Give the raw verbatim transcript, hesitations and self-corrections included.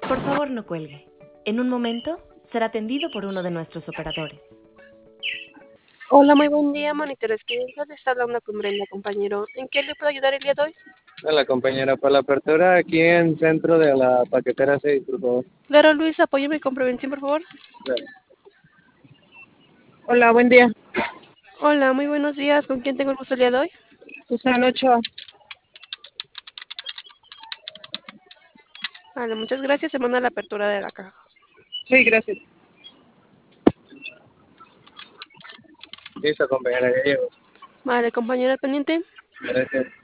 Por favor, no cuelgue. En un momento será atendido por uno de nuestros operadores. Hola, muy buen día, monitores clientes. Está hablando con Brenda, compañero. ¿En qué le puedo ayudar el día de hoy? Hola compañera, para la apertura aquí en centro de la paquetera seis, por favor. Claro, Luis, apóyeme con prevención, por favor. Claro. Hola, buen día. Hola, muy buenos días. ¿Con quién tengo el gusto el día de hoy? Susana Ochoa. Vale, muchas gracias. Se manda la apertura de la caja. Sí, gracias. Listo compañera, ya llego. Vale, compañera pendiente. Gracias.